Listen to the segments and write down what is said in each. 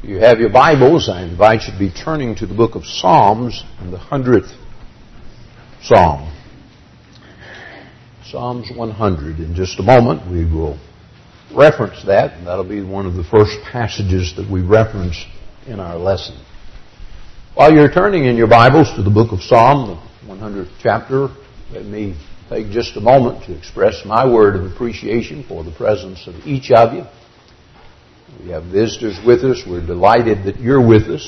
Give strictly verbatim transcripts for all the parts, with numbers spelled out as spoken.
If you have your Bibles, I invite you to be turning to the book of Psalms and the hundredth Psalm. Psalms one hundred. In just a moment, we will reference that, and that'll be one of the first passages that we reference in our lesson. While you're turning in your Bibles to the book of Psalm, the one hundredth chapter, let me take just a moment to express my word of appreciation for the presence of each of you. We have visitors with us. We're delighted that you're with us.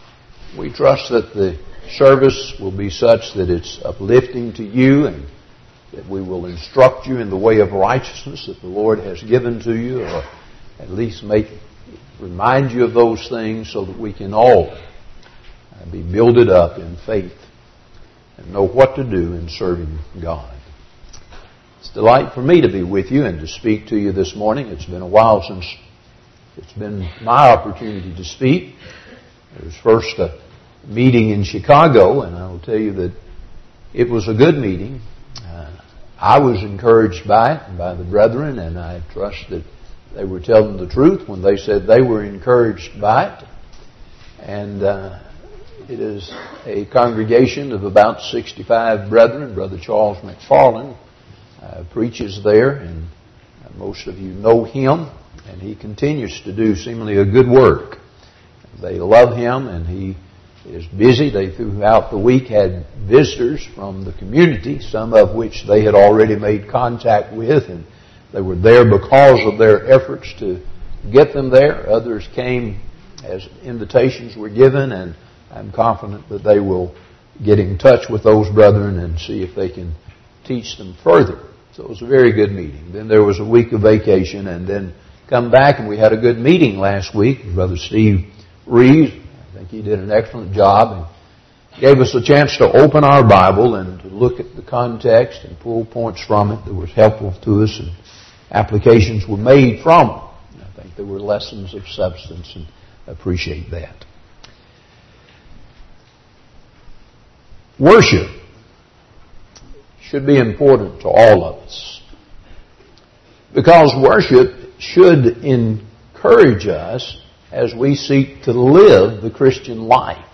We trust that the service will be such that it's uplifting to you and that we will instruct you in the way of righteousness that the Lord has given to you, or at least make remind you of those things so that we can all be builded up in faith and know what to do in serving God. It's a delight for me to be with you and to speak to you this morning. It's been a while since it's been my opportunity to speak. There was first a meeting in Chicago, and I will tell you that it was a good meeting. Uh, I was encouraged by it, by the brethren, and I trust that they were telling the truth when they said they were encouraged by it. And uh, it is a congregation of about sixty-five brethren. Brother Charles McFarland uh, preaches there, and most of you know him. And he continues to do seemingly a good work. They love him, and he is busy. They, throughout the week, had visitors from the community, some of which they had already made contact with, and they were there because of their efforts to get them there. Others came as invitations were given, and I'm confident that they will get in touch with those brethren and see if they can teach them further. So it was a very good meeting. Then there was a week of vacation, and then come back, and we had a good meeting last week with Brother Steve Reeves. I think he did an excellent job and gave us a chance to open our Bible and to look at the context and pull points from it that was helpful to us, and applications were made from it. I think there were lessons of substance, and I appreciate that. Worship should be important to all of us, because worship should encourage us as we seek to live the Christian life.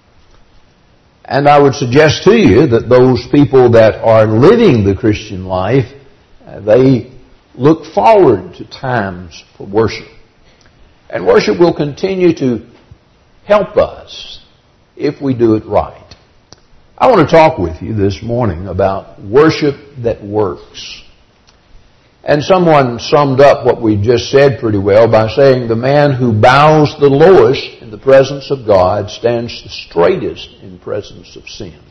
And I would suggest to you that those people that are living the Christian life, uh, they look forward to times for worship. And worship will continue to help us if we do it right. I want to talk with you this morning about worship that works. And someone summed up what we just said pretty well by saying the man who bows the lowest in the presence of God stands the straightest in presence of sin.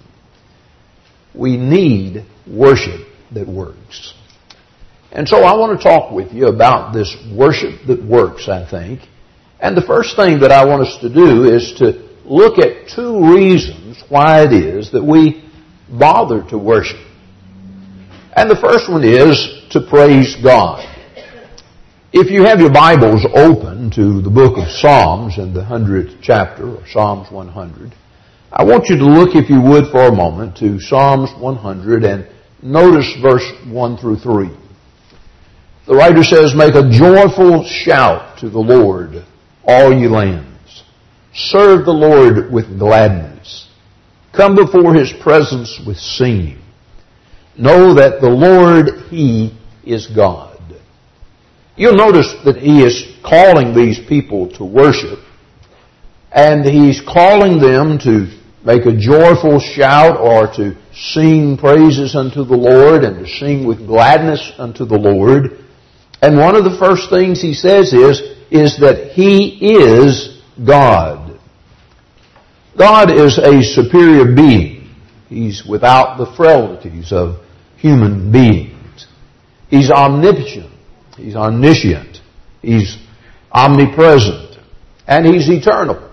We need worship that works. And so I want to talk with you about this worship that works, I think. And the first thing that I want us to do is to look at two reasons why it is that we bother to worship. And the first one is to praise God. If you have your Bibles open to the book of Psalms in the hundredth chapter, or Psalms one hundred, I want you to look, if you would, for a moment to Psalms one hundred and notice verse one through three. The writer says, "Make a joyful shout to the Lord, all ye lands. Serve the Lord with gladness. Come before His presence with singing. Know that the Lord, He is God." You'll notice that He is calling these people to worship, and He's calling them to make a joyful shout or to sing praises unto the Lord and to sing with gladness unto the Lord. And one of the first things He says is, is that He is God. God is a superior being. He's without the frailties of human beings. He's omnipotent. He's omniscient. He's omnipresent. And He's eternal.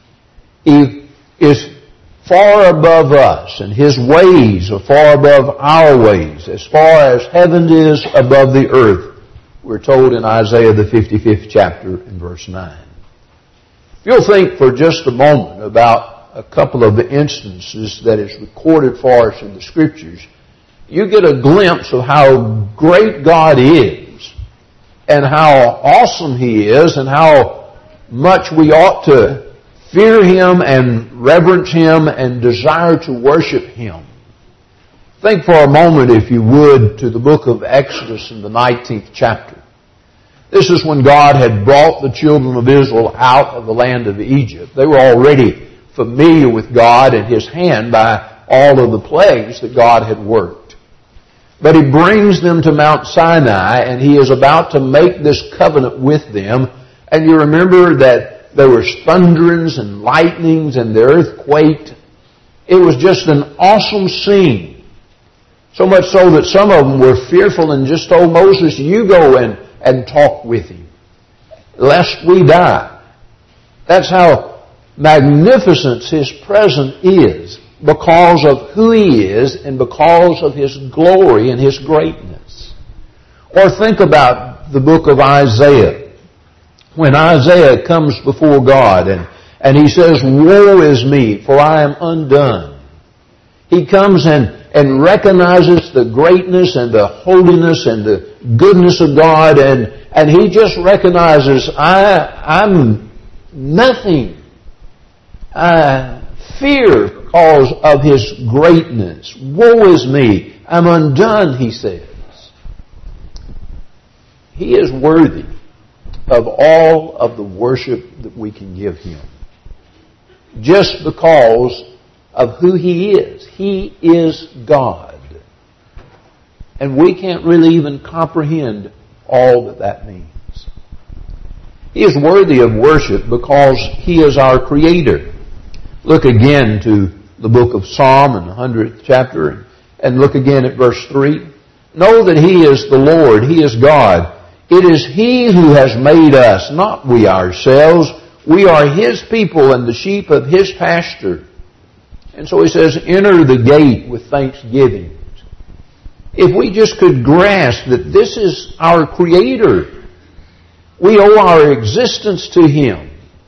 He is far above us, and His ways are far above our ways, as far as heaven is above the earth. We're told in Isaiah the fifty-fifth chapter in verse nine. If you'll think for just a moment about a couple of the instances that is recorded for us in the Scriptures, you get a glimpse of how great God is and how awesome He is and how much we ought to fear Him and reverence Him and desire to worship Him. Think for a moment, if you would, to the book of Exodus in the nineteenth chapter. This is when God had brought the children of Israel out of the land of Egypt. They were already familiar with God and His hand by all of the plagues that God had worked. But He brings them to Mount Sinai, and He is about to make this covenant with them. And you remember that there were thunderings and lightnings and the earth quaked. It was just an awesome scene. So much so that some of them were fearful and just told Moses, you go and, and talk with Him, lest we die. That's how magnificent His presence is, because of who He is and because of His glory and His greatness. Or think about the book of Isaiah. When Isaiah comes before God and, and he says, woe is me, for I am undone. He comes and and recognizes the greatness and the holiness and the goodness of God, and, and he just recognizes, I, I'm nothing. I fear because of His greatness. Woe is me, I'm undone, he says. He is worthy of all of the worship that we can give Him, just because of who He is. He is God. And we can't really even comprehend all that that means. He is worthy of worship because He is our Creator. Look again to the book of Psalm in the hundredth chapter and look again at verse three. Know that He is the Lord, He is God. It is He who has made us, not we ourselves. We are His people and the sheep of His pasture. And so He says, enter the gate with thanksgiving. If we just could grasp that this is our Creator, we owe our existence to Him.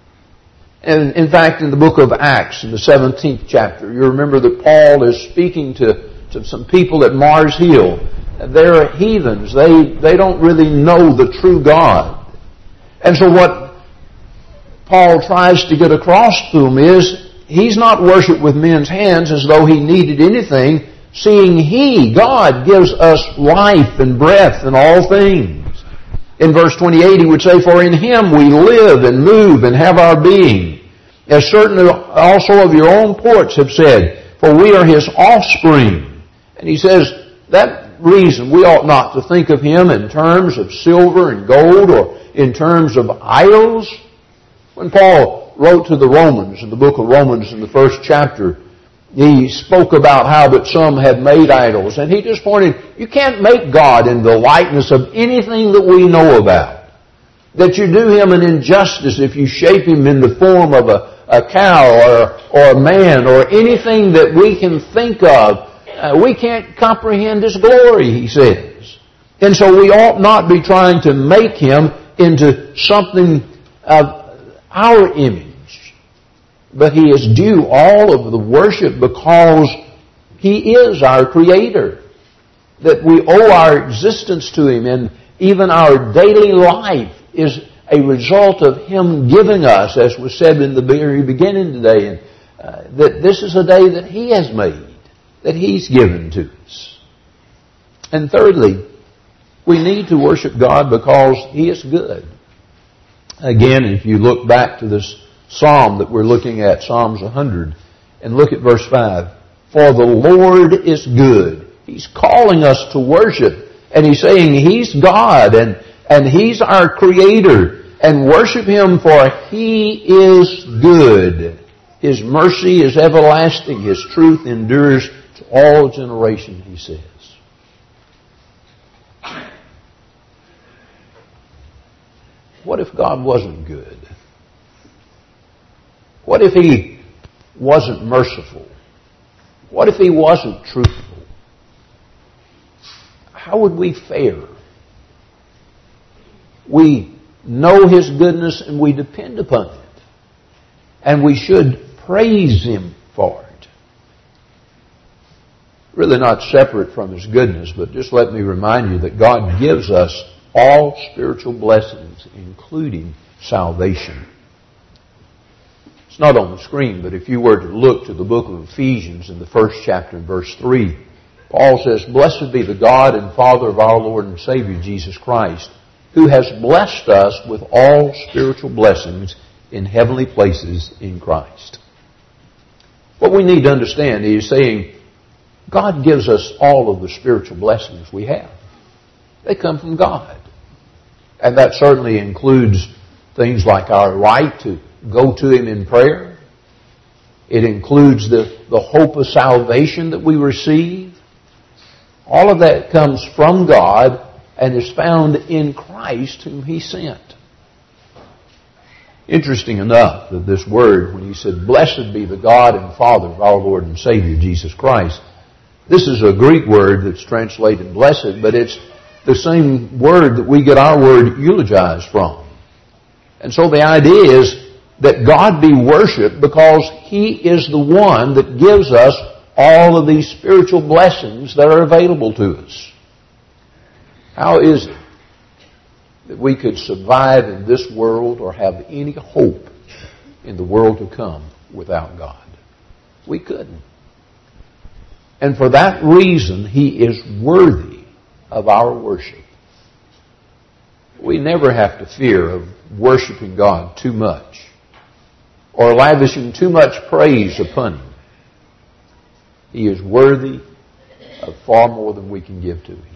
And in fact, in the book of Acts, in the seventeenth chapter, you remember that Paul is speaking to, to some people at Mars Hill. They're heathens. They, they don't really know the true God. And so what Paul tries to get across to them is, He's not worshipped with men's hands as though He needed anything, seeing He, God, gives us life and breath and all things. In verse twenty-eight, he would say, for in Him we live and move and have our being. As certain also of your own ports have said, for we are His offspring. And he says, that reason we ought not to think of Him in terms of silver and gold or in terms of idols. When Paul wrote to the Romans, in the book of Romans in the first chapter, he spoke about how that some had made idols. And he just pointed, you can't make God in the likeness of anything that we know about. That you do Him an injustice if you shape Him in the form of a, a cow or, or a man or anything that we can think of. Uh, we can't comprehend His glory, he says. And so we ought not be trying to make Him into something of our image. But He is due all of the worship because He is our Creator. That we owe our existence to Him, and even our daily life is a result of Him giving us, as was said in the very beginning today, and, uh, that this is a day that He has made, that He's given to us. And thirdly, we need to worship God because He is good. Again, if you look back to this Psalm that we're looking at, Psalms one hundred, and look at verse five. For the Lord is good. He's calling us to worship. And He's saying He's God and, and He's our Creator. And worship Him, for He is good. His mercy is everlasting. His truth endures to all generations, He says. What if God wasn't good? What if He wasn't merciful? What if He wasn't truthful? How would we fare? We know His goodness and we depend upon it. And we should praise Him for it. Really not separate from His goodness, but just let me remind you that God gives us all spiritual blessings, including salvation. It's not on the screen, but if you were to look to the book of Ephesians in the first chapter in verse three, Paul says, "Blessed be the God and Father of our Lord and Savior Jesus Christ, who has blessed us with all spiritual blessings in heavenly places in Christ." What we need to understand is saying, God gives us all of the spiritual blessings we have. They come from God. And that certainly includes things like our right to go to Him in prayer. It includes the, the hope of salvation that we receive. All of that comes from God and is found in Christ whom He sent. Interesting enough that this word, when He said, "Blessed be the God and Father of our Lord and Savior Jesus Christ," this is a Greek word that's translated blessed, but it's the same word that we get our word eulogize from. And so the idea is that God be worshipped because He is the one that gives us all of these spiritual blessings that are available to us. How is it that we could survive in this world or have any hope in the world to come without God? We couldn't. And for that reason, He is worthy of our worship. We never have to fear of worshiping God too much or lavishing too much praise upon Him. He is worthy of far more than we can give to Him.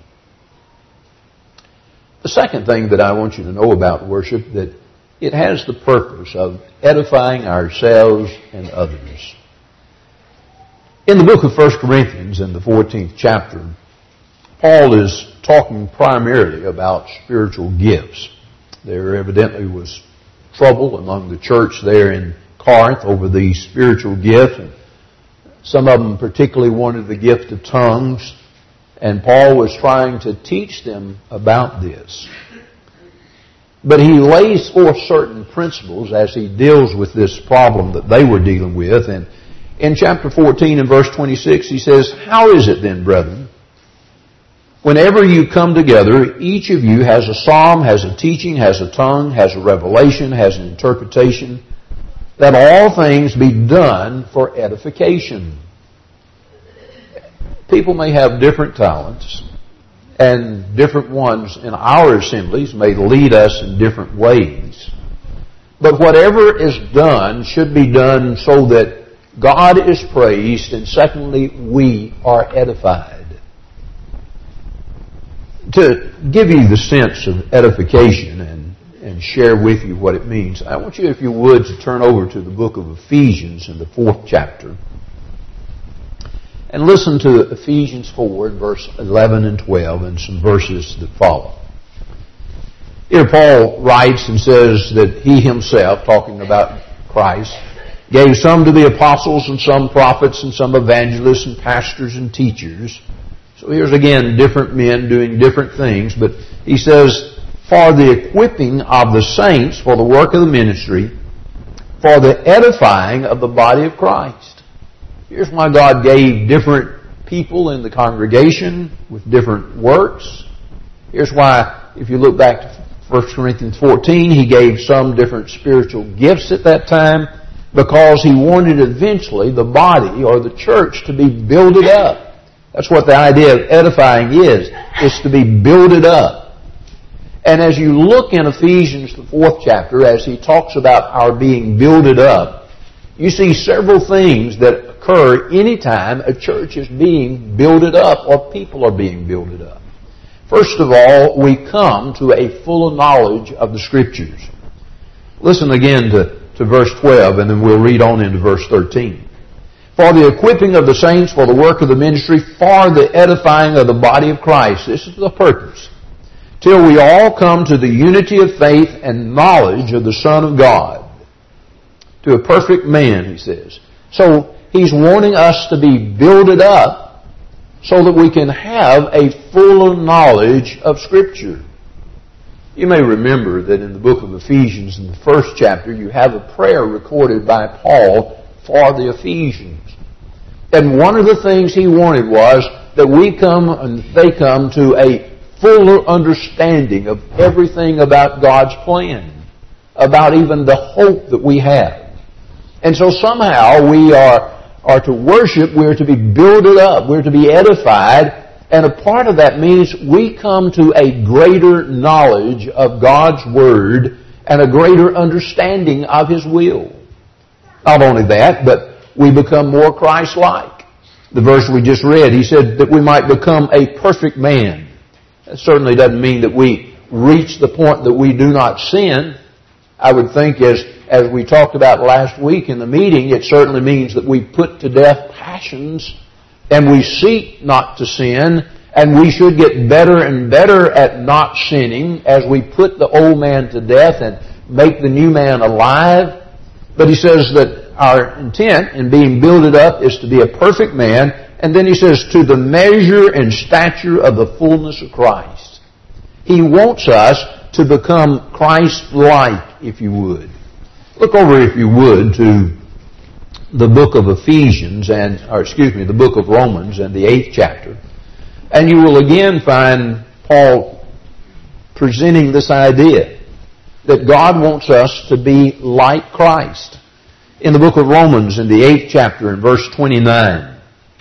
The second thing that I want you to know about worship, that it has the purpose of edifying ourselves and others. In the book of First Corinthians, in the fourteenth chapter, Paul is talking primarily about spiritual gifts. There evidently was trouble among the church there in Corinth over these spiritual gifts. And some of them particularly wanted the gift of tongues. And Paul was trying to teach them about this. But he lays forth certain principles as he deals with this problem that they were dealing with. And in chapter fourteen and verse twenty-six, he says, "How is it then, brethren, whenever you come together, each of you has a psalm, has a teaching, has a tongue, has a revelation, has an interpretation, that all things be done for edification." People may have different talents, and different ones in our assemblies may lead us in different ways. But whatever is done should be done so that God is praised, and secondly, we are edified. To give you the sense of edification and, and share with you what it means, I want you, if you would, to turn over to the book of Ephesians in the fourth chapter. And listen to Ephesians four, verse eleven and twelve, and some verses that follow. Here Paul writes and says that He Himself, talking about Christ, gave some to the apostles and some prophets and some evangelists and pastors and teachers. So here's again different men doing different things, but he says, "For the equipping of the saints for the work of the ministry, for the edifying of the body of Christ." Here's why God gave different people in the congregation with different works. Here's why, if you look back to First Corinthians fourteen, He gave some different spiritual gifts at that time, because He wanted eventually the body or the church to be builded up. That's what the idea of edifying is, is to be builded up. And as you look in Ephesians, the fourth chapter, as he talks about our being builded up, you see several things that occur anytime a church is being builded up or people are being builded up. First of all, we come to a full knowledge of the Scriptures. Listen again to, to verse twelve, and then we'll read on into verse thirteen. "For the equipping of the saints for the work of the ministry, for the edifying of the body of Christ." This is the purpose. "Till we all come to the unity of faith and knowledge of the Son of God, to a perfect man," he says. So He's wanting us to be builded up so that we can have a full knowledge of Scripture. You may remember that in the book of Ephesians, in the first chapter, you have a prayer recorded by Paul for the Ephesians. And one of the things he wanted was that we come and they come to a fuller understanding of everything about God's plan, about even the hope that we have. And so somehow we are, are to worship, we're to be builded up, we're to be edified, and a part of that means we come to a greater knowledge of God's Word and a greater understanding of His will. Not only that, but we become more Christ-like. The verse we just read, he said that we might become a perfect man. That certainly doesn't mean that we reach the point that we do not sin. I would think as, as we talked about last week in the meeting, it certainly means that we put to death passions and we seek not to sin, and we should get better and better at not sinning as we put the old man to death and make the new man alive. But he says that our intent in being builded up is to be a perfect man, and then he says, to the measure and stature of the fullness of Christ. He wants us to become Christ-like, if you would. Look over, if you would, to the book of Ephesians, and or excuse me, the book of Romans and the eighth chapter. And you will again find Paul presenting this idea that God wants us to be like Christ. In the book of Romans, in the eighth chapter, in verse twenty-nine,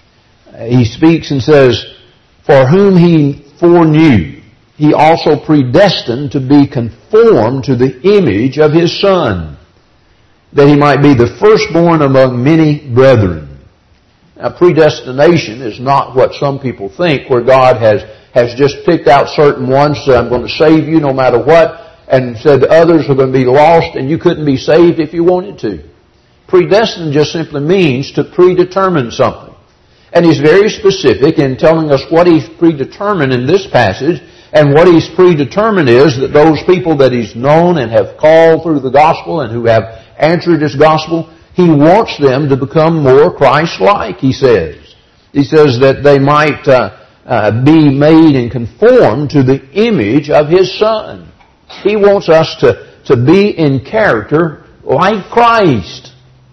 he speaks and says, for whom he foreknew, he also predestined to be conformed to the image of his Son, that he might be the firstborn among many brethren. Now, predestination is not what some people think, where God has, has just picked out certain ones, said, I'm going to save you no matter what, and said others are going to be lost and you couldn't be saved if you wanted to. Predestined just simply means to predetermine something. And he's very specific in telling us what he's predetermined in this passage. And what he's predetermined is that those people that he's known and have called through the gospel and who have answered his gospel, he wants them to become more Christ-like, he says. He says that they might uh, uh, be made and conformed to the image of his Son. He wants us to, to be in character like Christ.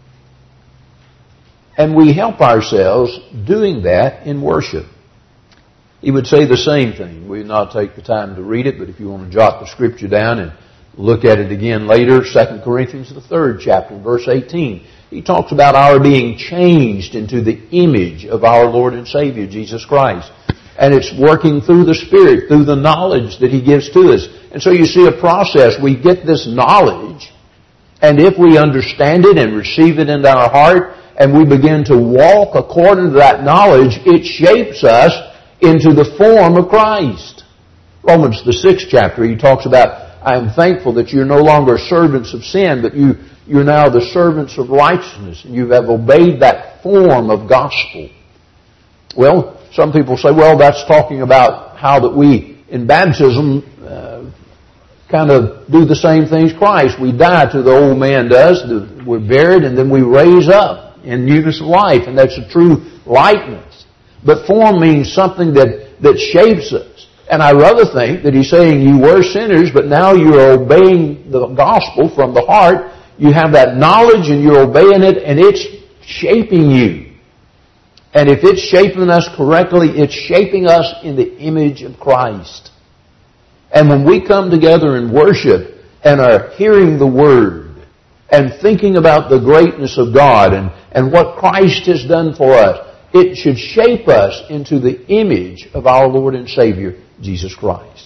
And we help ourselves doing that in worship. He would say the same thing. We will not take the time to read it, but if you want to jot the scripture down and look at it again later, Second Corinthians, the third chapter, verse eighteen. He talks about our being changed into the image of our Lord and Savior, Jesus Christ. And it's working through the Spirit, through the knowledge that He gives to us. And so you see a process. We get this knowledge, and if we understand it and receive it into our heart, and we begin to walk according to that knowledge, it shapes us into the form of Christ. Romans, the sixth chapter, he talks about, I am thankful that you're no longer servants of sin, but you, you're now the servants of righteousness, and you have obeyed that form of gospel. Well, some people say, well, that's talking about how that we, in baptism, uh, kind of do the same things Christ. We die to the old man does, we're buried, and then we raise up in newness of life, and that's a true likeness. But form means something that, that shapes us. And I rather think that he's saying you were sinners, but now you're obeying the gospel from the heart. You have that knowledge and you're obeying it, and it's shaping you. And if it's shaping us correctly, it's shaping us in the image of Christ. And when we come together and worship and are hearing the Word and thinking about the greatness of God and, and what Christ has done for us, it should shape us into the image of our Lord and Savior, Jesus Christ.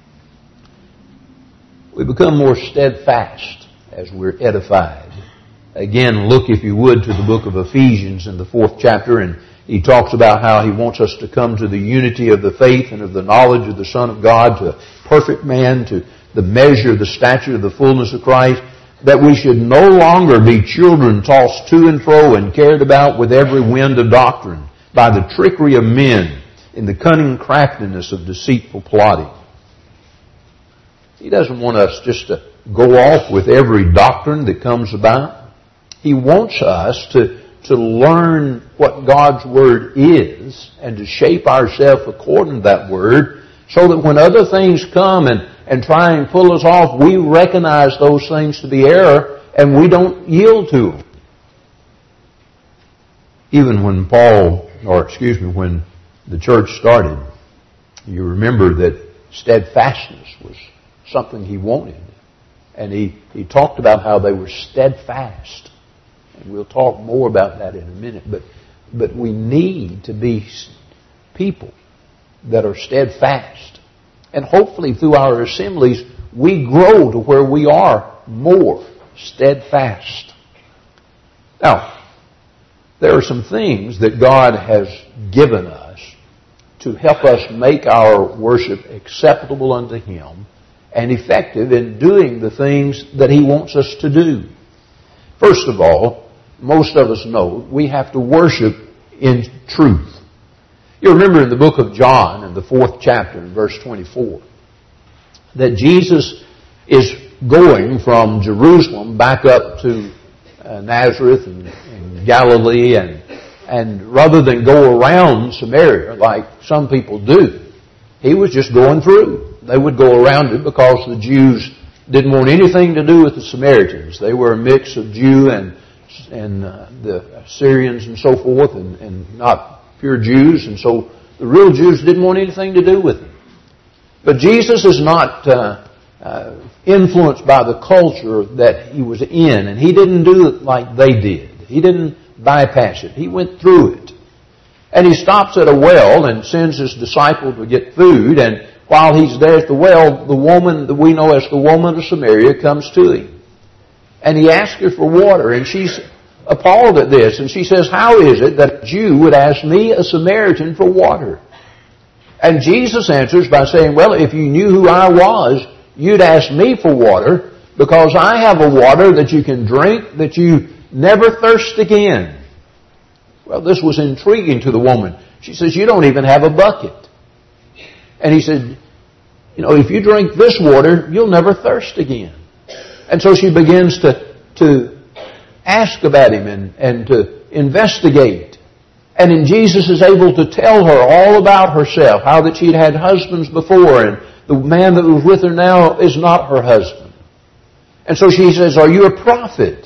We become more steadfast as we're edified. Again, look, if you would, to the book of Ephesians in the fourth chapter, and he talks about how he wants us to come to the unity of the faith and of the knowledge of the Son of God, to a perfect man, to the measure, the stature of the fullness of Christ, that we should no longer be children tossed to and fro and carried about with every wind of doctrine by the trickery of men in the cunning craftiness of deceitful plotting. He doesn't want us just to go off with every doctrine that comes about. He wants us to, to learn what God's Word is and to shape ourselves according to that Word, so that when other things come and and try and pull us off, we recognize those things to be error and we don't yield to them. Even when Paul, or excuse me, when the church started, you remember that steadfastness was something he wanted. And he, he talked about how they were steadfast. And we'll talk more about that in a minute. But, but we need to be people that are steadfast. And hopefully through our assemblies, we grow to where we are more steadfast. Now, there are some things that God has given us to help us make our worship acceptable unto Him and effective in doing the things that He wants us to do. First of all, most of us know we have to worship in truth. You remember in the book of John, in the fourth chapter, in verse twenty-four, that Jesus is going from Jerusalem back up to uh, Nazareth and, and Galilee, and and rather than go around Samaria like some people do, He was just going through. They would go around it because the Jews didn't want anything to do with the Samaritans. They were a mix of Jew and and uh, the Syrians and so forth, and, and not pure Jews, and so the real Jews didn't want anything to do with Him. But Jesus is not uh, uh, influenced by the culture that He was in, and He didn't do it like they did. He didn't bypass it. He went through it. And He stops at a well and sends His disciple to get food, and while He's there at the well, the woman that we know as the woman of Samaria comes to Him. And He asks her for water, and she's appalled at this, and she says, "How is it that a Jew would ask me, a Samaritan, for water?" And Jesus answers by saying, "Well, if you knew who I was, you'd ask me for water, because I have a water that you can drink, that you never thirst again." Well, this was intriguing to the woman. She says, "You don't even have a bucket." And He said, "You know, if you drink this water, you'll never thirst again." And so she begins to, to ask about Him and, and to investigate. And then Jesus is able to tell her all about herself, how that she'd had husbands before, and the man that was with her now is not her husband. And so she says, "Are you a prophet?"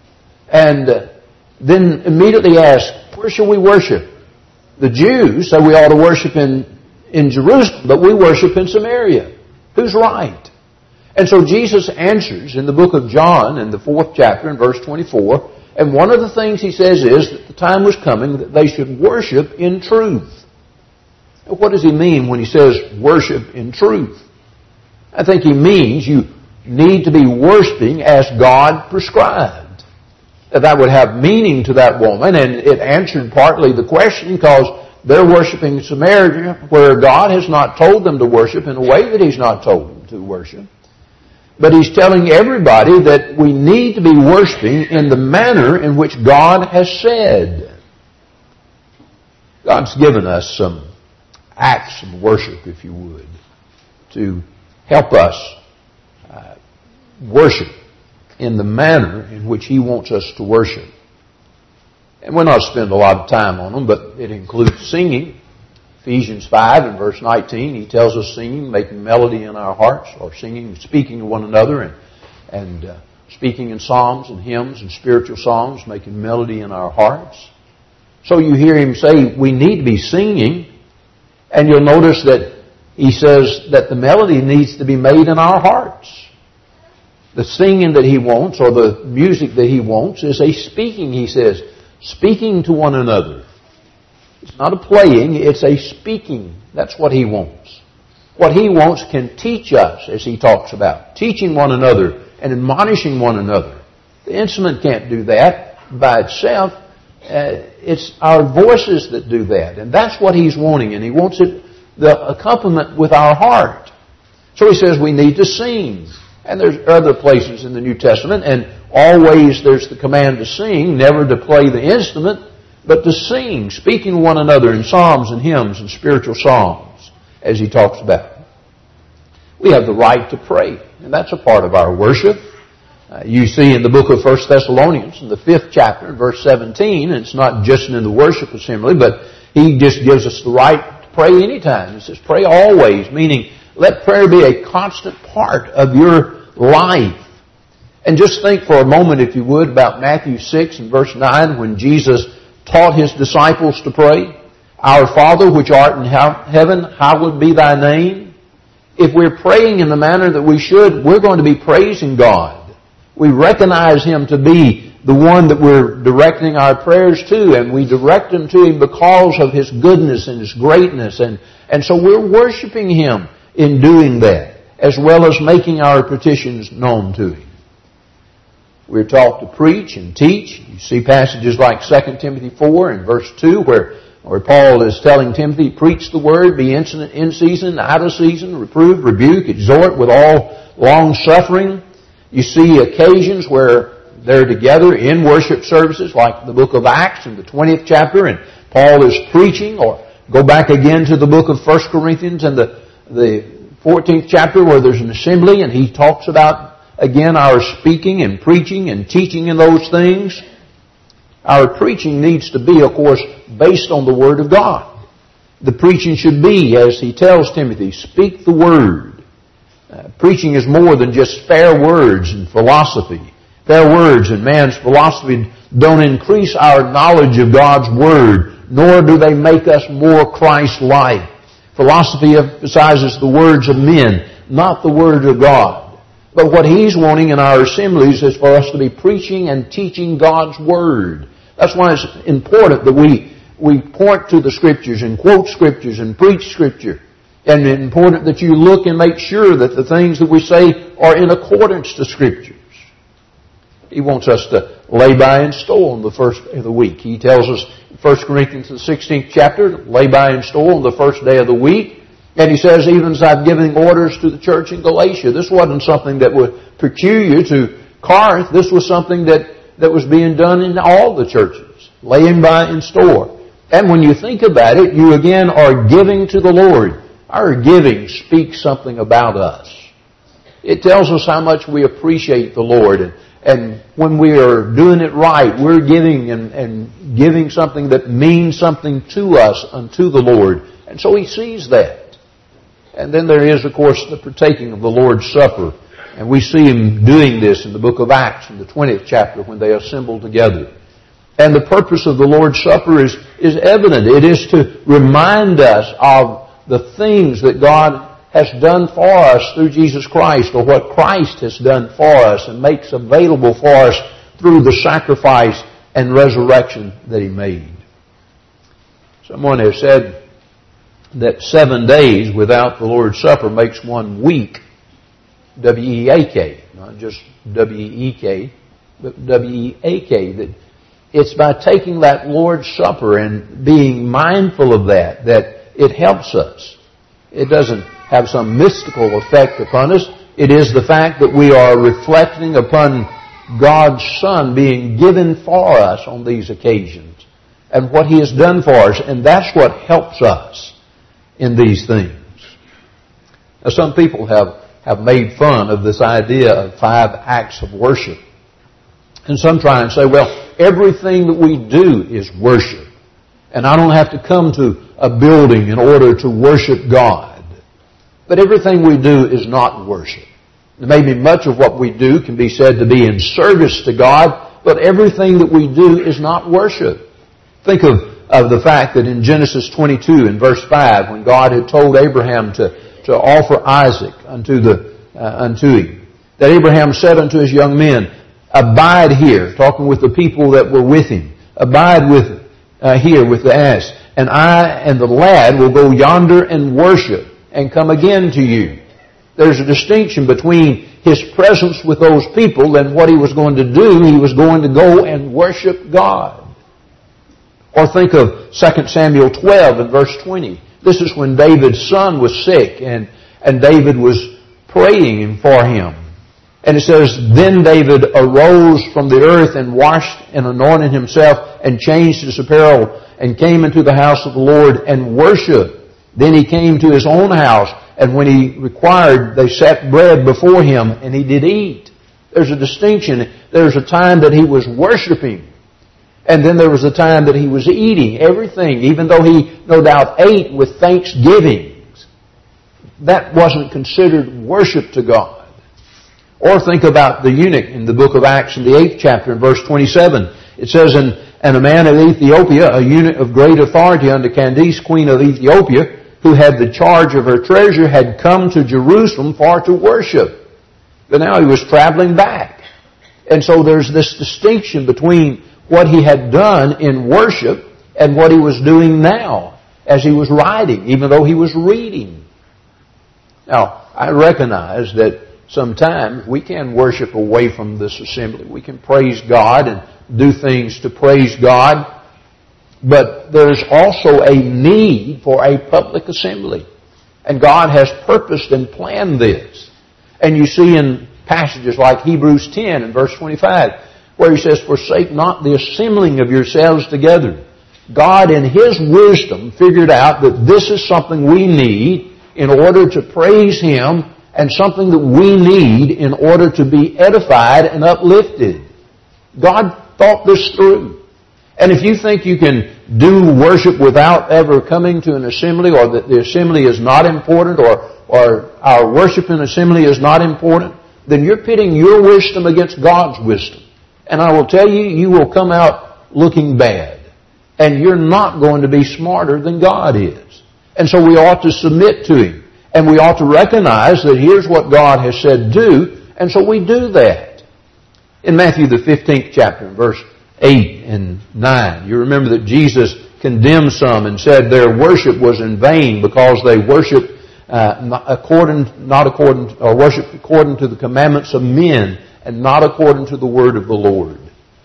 And uh, then immediately asks, "Where shall we worship?" The Jews say we ought to worship in, in Jerusalem, but we worship in Samaria. Who's right? And so Jesus answers in the book of John, in the fourth chapter, in verse twenty-four, and one of the things He says is that the time was coming that they should worship in truth. Now, what does He mean when He says worship in truth? I think He means you need to be worshiping as God prescribed. That that would have meaning to that woman, and it answered partly the question because they're worshiping Samaria where God has not told them to worship in a way that He's not told them to worship. But He's telling everybody that we need to be worshiping in the manner in which God has said. God's given us some acts of worship, if you would, to help us uh, worship in the manner in which He wants us to worship. And we'll not spend a lot of time on them, but it includes singing. Ephesians five and verse nineteen, He tells us singing, making melody in our hearts, or singing, speaking to one another, and, and uh, speaking in psalms and hymns and spiritual songs, making melody in our hearts. So you hear Him say we need to be singing, and you'll notice that He says that the melody needs to be made in our hearts. The singing that He wants, or the music that He wants, is a speaking, He says, speaking to one another. It's not a playing, it's a speaking. That's what He wants. What He wants can teach us, as He talks about, teaching one another and admonishing one another. The instrument can't do that by itself. Uh, it's our voices that do that. And that's what He's wanting. And He wants it, the accompaniment with our heart. So He says we need to sing. And there's other places in the New Testament, and always there's the command to sing, never to play the instrument, but to sing, speaking to one another in psalms and hymns and spiritual songs, as He talks about. We have the right to pray, and that's a part of our worship. Uh, you see in the book of First Thessalonians, in the fifth chapter, verse seventeen, and it's not just in the worship assembly, but he just gives us the right to pray anytime. He says, pray always, meaning let prayer be a constant part of your life. And just think for a moment, if you would, about Matthew six and verse nine, when Jesus taught His disciples to pray. Our Father which art in heaven, hallowed be Thy name. If we're praying in the manner that we should, we're going to be praising God. We recognize Him to be the one that we're directing our prayers to, and we direct them to Him because of His goodness and His greatness. And, and so we're worshiping Him in doing that, as well as making our petitions known to Him. We're taught to preach and teach. You see passages like Second Timothy four and verse two where, where Paul is telling Timothy, preach the word, be instant in season, out of season, reprove, rebuke, exhort with all long suffering. You see occasions where they're together in worship services like the book of Acts in the twentieth chapter, and Paul is preaching, or go back again to the book of First Corinthians and the, the fourteenth chapter where there's an assembly and he talks about, again, our speaking and preaching and teaching in those things. Our preaching needs to be, of course, based on the Word of God. The preaching should be, as he tells Timothy, speak the Word. Uh, preaching is more than just fair words and philosophy. Fair words and man's philosophy don't increase our knowledge of God's Word, nor do they make us more Christ-like. Philosophy emphasizes the words of men, not the Word of God. But what He's wanting in our assemblies is for us to be preaching and teaching God's Word. That's why it's important that we, we point to the Scriptures and quote Scriptures and preach Scripture. And it's important that you look and make sure that the things that we say are in accordance to Scriptures. He wants us to lay by and store on the first day of the week. He tells us in First Corinthians the sixteenth chapter, lay by and store on the first day of the week. And he says, even as I've given orders to the church in Galatia, this wasn't something that was peculiar to Corinth. This was something that, that was being done in all the churches, laying by and store. And when you think about it, you again are giving to the Lord. Our giving speaks something about us. It tells us how much we appreciate the Lord. And, and when we are doing it right, we're giving and, and giving something that means something to us unto the Lord. And so He sees that. And then there is, of course, the partaking of the Lord's Supper. And we see Him doing this in the book of Acts in the twentieth chapter when they assemble together. And the purpose of the Lord's Supper is, is evident. It is to remind us of the things that God has done for us through Jesus Christ, or what Christ has done for us and makes available for us through the sacrifice and resurrection that He made. Someone has said that seven days without the Lord's Supper makes one week. W E A K. Not just W E E K, but W E A K. That it's by taking that Lord's Supper and being mindful of that, that it helps us. It doesn't have some mystical effect upon us. It is the fact that we are reflecting upon God's Son being given for us on these occasions and what He has done for us. And that's what helps us in these things. Now, some people have, have made fun of this idea of five acts of worship. And some try and say, well, everything that we do is worship. And I don't have to come to a building in order to worship God. But everything we do is not worship. Maybe much of what we do can be said to be in service to God, but everything that we do is not worship. Think of, of the fact that in Genesis twenty-two in verse five, when God had told Abraham to, to offer Isaac unto, the, uh, unto him, that Abraham said unto his young men, abide here, talking with the people that were with him, abide with uh, here with the ass, and I and the lad will go yonder and worship, and come again to you. There's a distinction between His presence with those people and what He was going to do. He was going to go and worship God. Or think of Second Samuel twelve and verse twenty. This is when David's son was sick and, and David was praying for him. And it says, then David arose from the earth and washed and anointed himself and changed his apparel and came into the house of the Lord and worshipped. Then he came to his own house, and when he required, they set bread before him, and he did eat. There's a distinction. There's a time that he was worshiping. And then there was a time that he was eating everything, even though he no doubt ate with thanksgivings. That wasn't considered worship to God. Or think about the eunuch in the book of Acts in the eighth chapter in verse twenty-seven. It says, and, and a man of Ethiopia, a eunuch of great authority under Candace, queen of Ethiopia, who had the charge of her treasure, had come to Jerusalem for to worship. But now he was traveling back. And so there's this distinction between what he had done in worship and what he was doing now as he was writing, even though he was reading. Now, I recognize that sometimes we can worship away from this assembly. We can praise God and do things to praise God. But there's also a need for a public assembly. And God has purposed and planned this. And you see in passages like Hebrews ten and verse twenty-five, where he says, forsake not the assembling of yourselves together. God in His wisdom figured out that this is something we need in order to praise Him and something that we need in order to be edified and uplifted. God thought this through. And if you think you can do worship without ever coming to an assembly, or that the assembly is not important, or, or our worship in assembly is not important, then you're pitting your wisdom against God's wisdom. And I will tell you, you will come out looking bad. And you're not going to be smarter than God is. And so we ought to submit to Him. And we ought to recognize that here's what God has said do, and so we do that. In Matthew the fifteenth chapter, verse eight and nine, you remember that Jesus condemned some and said their worship was in vain because they worshiped uh, not according, not according, or worshiped according to the commandments of men and not according to the word of the Lord.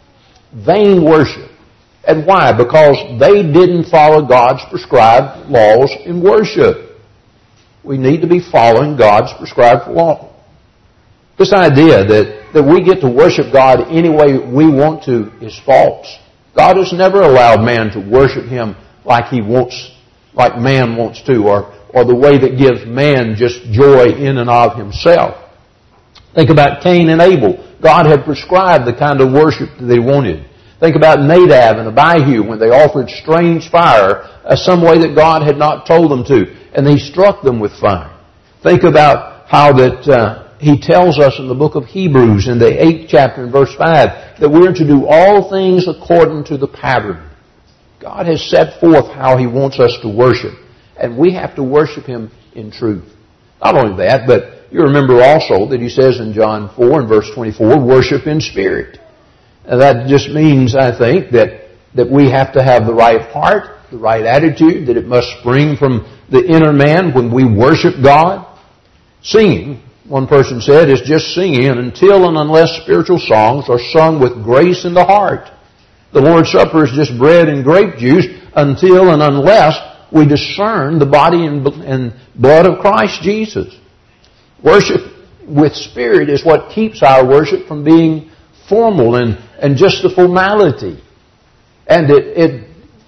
Vain worship. And why? Because they didn't follow God's prescribed laws in worship. We need to be following God's prescribed law. This idea that, that we get to worship God any way we want to is false. God has never allowed man to worship Him like he wants, like man wants to, or, or the way that gives man just joy in and of himself. Think about Cain and Abel. God had prescribed the kind of worship that they wanted. Think about Nadab and Abihu when they offered strange fire, uh, some way that God had not told them to, and He struck them with fire. Think about how that uh, He tells us in the book of Hebrews in the eighth chapter in verse five that we're to do all things according to the pattern. God has set forth how He wants us to worship, and we have to worship Him in truth. Not only that, but you remember also that He says in John four and verse twenty-four, worship in spirit. And that just means, I think, that, that we have to have the right heart, the right attitude, that it must spring from the inner man when we worship God. Singing, one person said, is just singing until and unless spiritual songs are sung with grace in the heart. The Lord's Supper is just bread and grape juice until and unless we discern the body and blood of Christ Jesus. Worship with spirit is what keeps our worship from being formal and, and just the formality. And it, it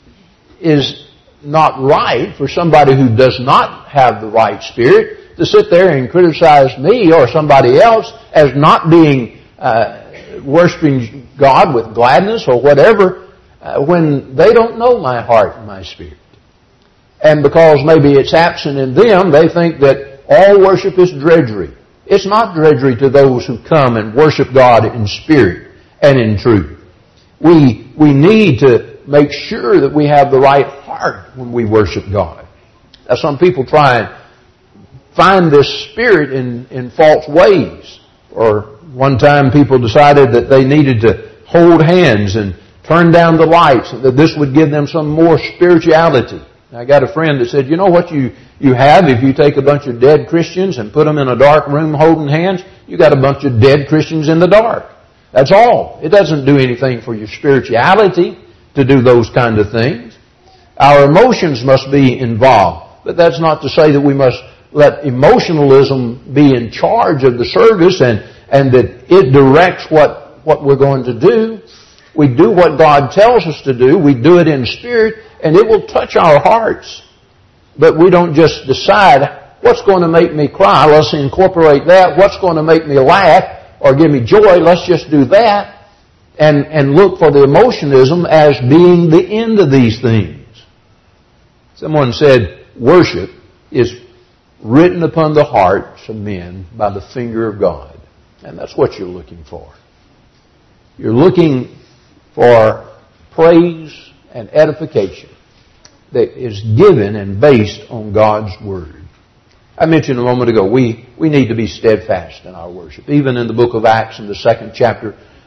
is not right for somebody who does not have the right spirit to sit there and criticize me or somebody else as not being uh, worshiping God with gladness or whatever uh, when they don't know my heart and my spirit. And because maybe it's absent in them, they think that all worship is drudgery. It's not drudgery to those who come and worship God in spirit and in truth. We, we need to make sure that we have the right heart when we worship God. Now, some people try and find this spirit in, in false ways. Or one time people decided that they needed to hold hands and turn down the lights, and that this would give them some more spirituality. I got a friend that said, you know what you, you have if you take a bunch of dead Christians and put them in a dark room holding hands? You got a bunch of dead Christians in the dark. That's all. It doesn't do anything for your spirituality to do those kind of things. Our emotions must be involved. But that's not to say that we must let emotionalism be in charge of the service and, and that it directs what, what we're going to do. We do what God tells us to do. We do it in spirit, and it will touch our hearts. But we don't just decide what's going to make me cry. Let's incorporate that. What's going to make me laugh or give me joy? Let's just do that. And, and look for the emotionalism as being the end of these things. Someone said, worship is written upon the hearts of men by the finger of God. And that's what you're looking for. You're looking for praise and edification that is given and based on God's Word. I mentioned a moment ago, we, we need to be steadfast in our worship. Even in the book of Acts in the second chapter,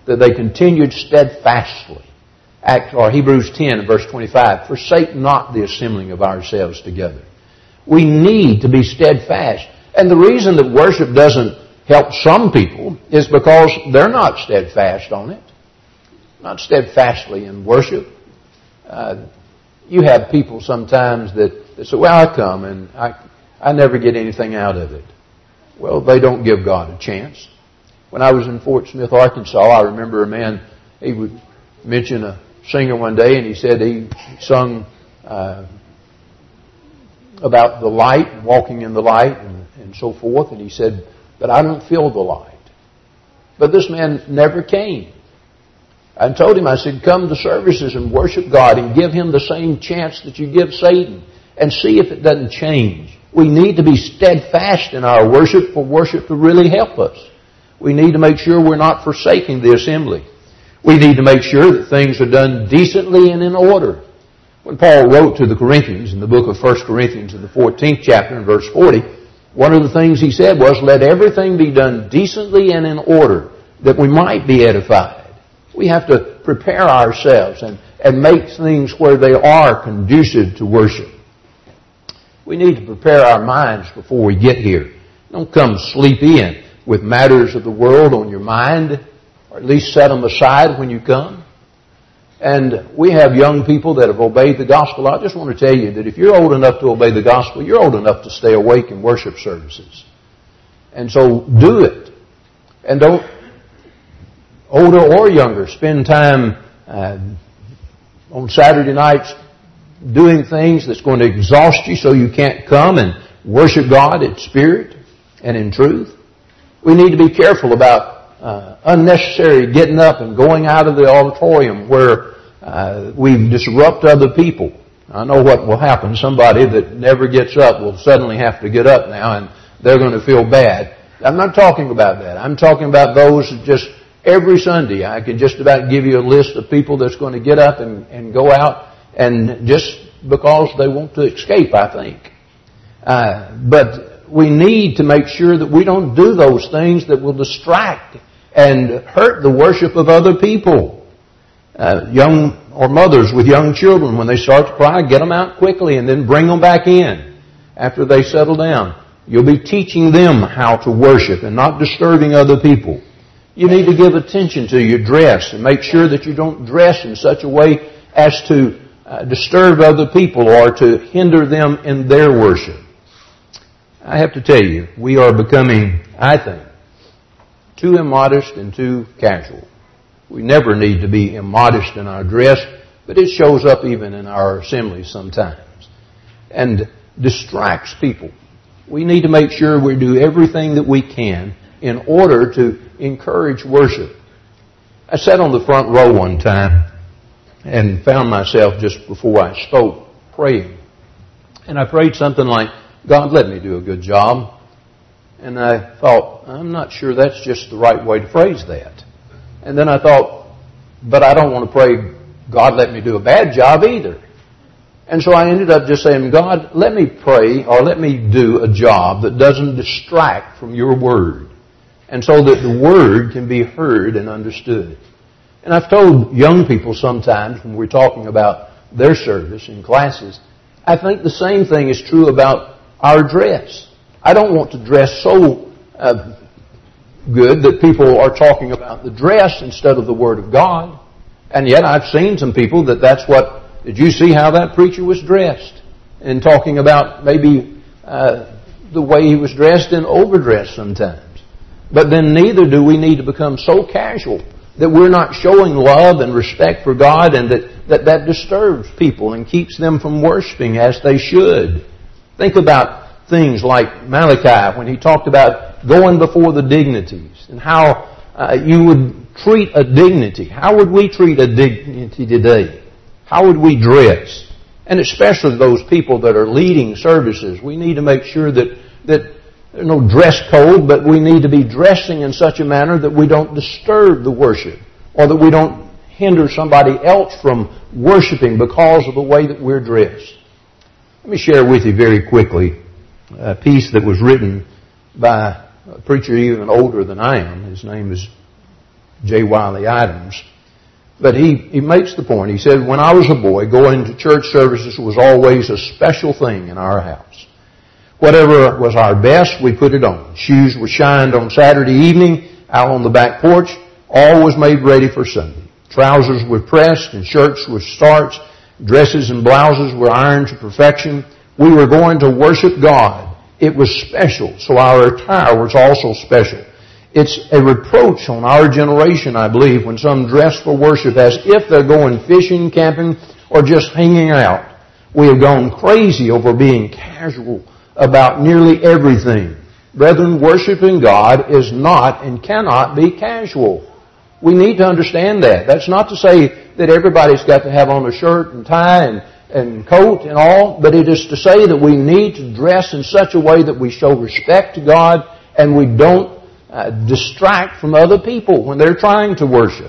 that they continued steadfastly. Act, or Hebrews ten, verse twenty-five, forsake not the assembling of ourselves together. We need to be steadfast. And the reason that worship doesn't help some people is because they're not steadfast on it. Not steadfastly in worship. Uh, you have people sometimes that, that say, well, I come and I, I never get anything out of it. Well, they don't give God a chance. When I was in Fort Smith, Arkansas, I remember a man, he would mention a singer one day, and he said he sung uh, about the light, walking in the light, and, and so forth. And he said, but I don't feel the light. But this man never came. I told him, I said, come to services and worship God and give Him the same chance that you give Satan and see if it doesn't change. We need to be steadfast in our worship for worship to really help us. We need to make sure we're not forsaking the assembly. We need to make sure that things are done decently and in order. When Paul wrote to the Corinthians in the book of First Corinthians in the fourteenth chapter in verse forty, one of the things he said was, let everything be done decently and in order, that we might be edified. We have to prepare ourselves and, and make things where they are conducive to worship. We need to prepare our minds before we get here. Don't come sleep in with matters of the world on your mind, or at least set them aside when you come. And we have young people that have obeyed the gospel. I just want to tell you that if you're old enough to obey the gospel, you're old enough to stay awake in worship services. And so do it. And don't, older or younger, spend time uh, on Saturday nights doing things that's going to exhaust you so you can't come and worship God in spirit and in truth. We need to be careful about uh, unnecessary getting up and going out of the auditorium where uh, we disrupt other people. I know what will happen. Somebody that never gets up will suddenly have to get up now, and they're going to feel bad. I'm not talking about that. I'm talking about those that just every Sunday, I can just about give you a list of people that's going to get up and, and go out, and just because they want to escape, I think. Uh, but we need to make sure that we don't do those things that will distract and hurt the worship of other people. Uh, young or mothers with young children, when they start to cry, get them out quickly and then bring them back in after they settle down. You'll be teaching them how to worship and not disturbing other people. You need to give attention to your dress and make sure that you don't dress in such a way as to uh, disturb other people or to hinder them in their worship. I have to tell you, we are becoming, I think, too immodest and too casual. We never need to be immodest in our dress, but it shows up even in our assemblies sometimes and distracts people. We need to make sure we do everything that we can in order to encourage worship. I sat on the front row one time and found myself just before I spoke praying. And I prayed something like, God, let me do a good job. And I thought, I'm not sure that's just the right way to phrase that. And then I thought, but I don't want to pray, God, let me do a bad job either. And so I ended up just saying, God, let me pray or let me do a job that doesn't distract from your word. And so that the word can be heard and understood. And I've told young people sometimes when we're talking about their service in classes, I think the same thing is true about our dress. I don't want to dress so uh, good that people are talking about the dress instead of the Word of God. And yet I've seen some people that that's what, did you see how that preacher was dressed? And talking about maybe uh, the way he was dressed and overdressed sometimes. But then neither do we need to become so casual that we're not showing love and respect for God, and that that, that disturbs people and keeps them from worshiping as they should. Think about things like Malachi when he talked about going before the dignities and how uh, you would treat a dignity. How would we treat a dignity today? How would we dress? And especially those people that are leading services, we need to make sure that, that there's no dress code, but we need to be dressing in such a manner that we don't disturb the worship or that we don't hinder somebody else from worshiping because of the way that we're dressed. Let me share with you very quickly a piece that was written by a preacher even older than I am. His name is J. Wiley Adams. But he, he makes the point. He said, when I was a boy, going to church services was always a special thing in our house. Whatever was our best, we put it on. Shoes were shined on Saturday evening, out on the back porch. All was made ready for Sunday. Trousers were pressed and shirts were starched. Dresses and blouses were ironed to perfection. We were going to worship God. It was special, so our attire was also special. It's a reproach on our generation, I believe, when some dress for worship as if they're going fishing, camping, or just hanging out. We have gone crazy over being casual about nearly everything. Brethren, worshiping God is not and cannot be casual. We need to understand that. That's not to say that everybody's got to have on a shirt and tie and, and coat and all, but it is to say that we need to dress in such a way that we show respect to God and we don't uh, distract from other people when they're trying to worship.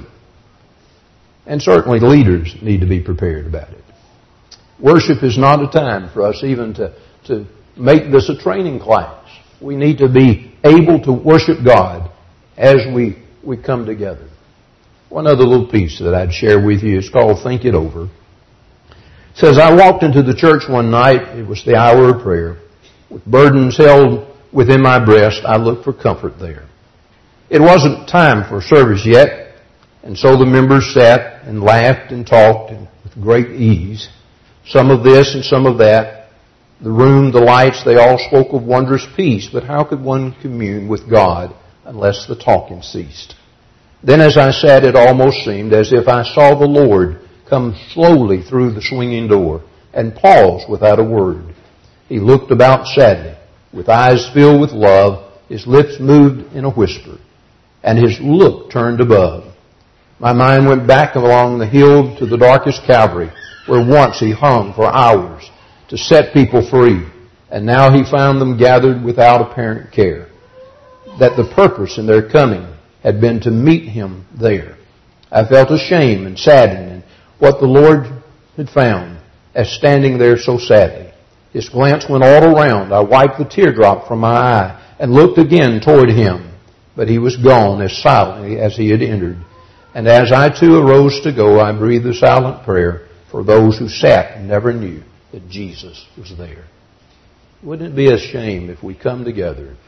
And certainly leaders need to be prepared about it. Worship is not a time for us even to, to make this a training class. We need to be able to worship God as we, we come together. One other little piece that I'd share with you is called Think It Over. It says, I walked into the church one night. It was the hour of prayer. With burdens held within my breast, I looked for comfort there. It wasn't time for service yet, and so the members sat and laughed and talked and with great ease. Some of this and some of that. The room, the lights, they all spoke of wondrous peace, but how could one commune with God unless the talking ceased? Then as I sat, it almost seemed as if I saw the Lord come slowly through the swinging door and pause without a word. He looked about sadly, with eyes filled with love, his lips moved in a whisper, and his look turned above. My mind went back along the hill to the darkest Calvary, where once he hung for hours to set people free, and now he found them gathered without apparent care, that the purpose in their coming had been to meet him there. I felt ashamed and saddened in what the Lord had found as standing there so sadly. His glance went all around. I wiped the teardrop from my eye and looked again toward him, but he was gone as silently as he had entered. And as I too arose to go, I breathed a silent prayer for those who sat and never knew that Jesus was there. Wouldn't it be a shame if we come together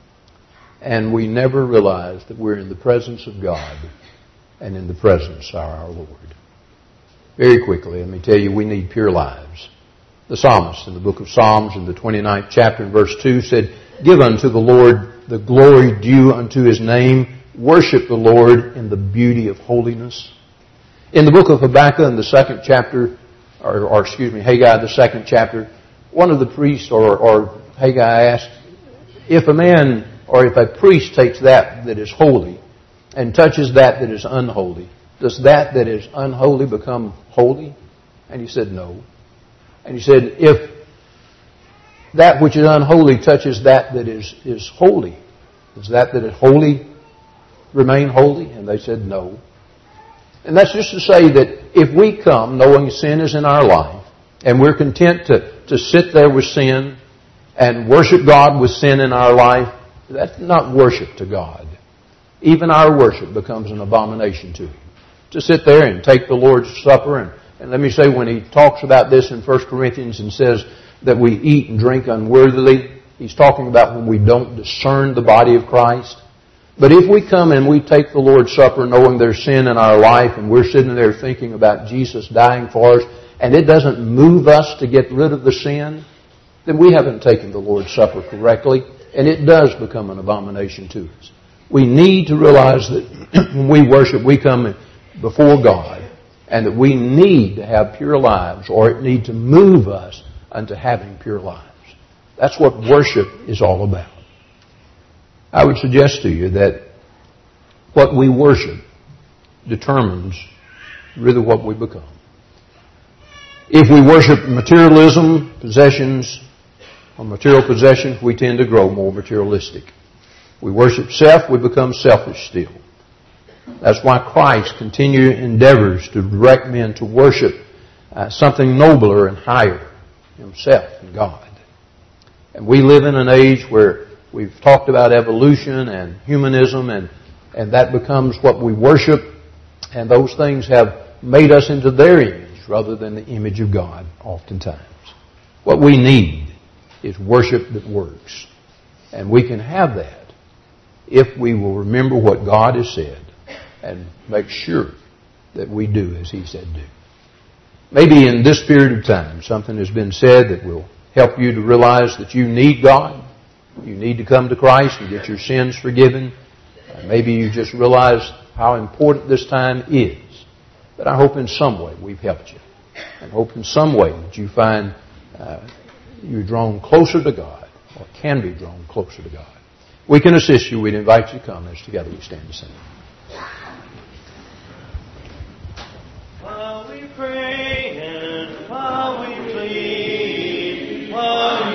and we never realize that we're in the presence of God and in the presence of our Lord? Very quickly, let me tell you, we need pure lives. The psalmist in the book of Psalms in the twenty-ninth chapter and verse two said, Give unto the Lord the glory due unto His name. Worship the Lord in the beauty of holiness. In the book of Habakkuk in the second chapter, or, or excuse me, Haggai the second chapter, one of the priests or, or Haggai asked, if a man or if a priest takes that that is holy and touches that that is unholy, does that that is unholy become holy? And he said, no. And he said, if that which is unholy touches that that is, is holy, does that that is holy remain holy? And they said, no. And that's just to say that if we come knowing sin is in our life and we're content to, to sit there with sin and worship God with sin in our life, that's not worship to God. Even our worship becomes an abomination to Him. To sit there and take the Lord's Supper, and, and let me say when he talks about this in First Corinthians and says that we eat and drink unworthily, he's talking about when we don't discern the body of Christ. But if we come and we take the Lord's Supper knowing there's sin in our life and we're sitting there thinking about Jesus dying for us and it doesn't move us to get rid of the sin, then we haven't taken the Lord's Supper correctly, and it does become an abomination to us. We need to realize that when we worship, we come before God, and that we need to have pure lives, or it need to move us unto having pure lives. That's what worship is all about. I would suggest to you that what we worship determines really what we become. If we worship materialism, possessions, or material possessions, we tend to grow more materialistic. We worship self, we become selfish still. That's why Christ continually endeavors to direct men to worship uh, something nobler and higher, Himself and God. And we live in an age where we've talked about evolution and humanism, and and that becomes what we worship, and those things have made us into their image rather than the image of God oftentimes. What we need is worship that works. And we can have that if we will remember what God has said and make sure that we do as He said do. Maybe in this period of time something has been said that will help you to realize that you need God. You need to come to Christ and get your sins forgiven. Maybe you just realize how important this time is. But I hope in some way we've helped you. And hope in some way that you find uh, you're drawn closer to God, or can be drawn closer to God. We can assist you. We'd invite you to come as together we stand and sing. While we pray.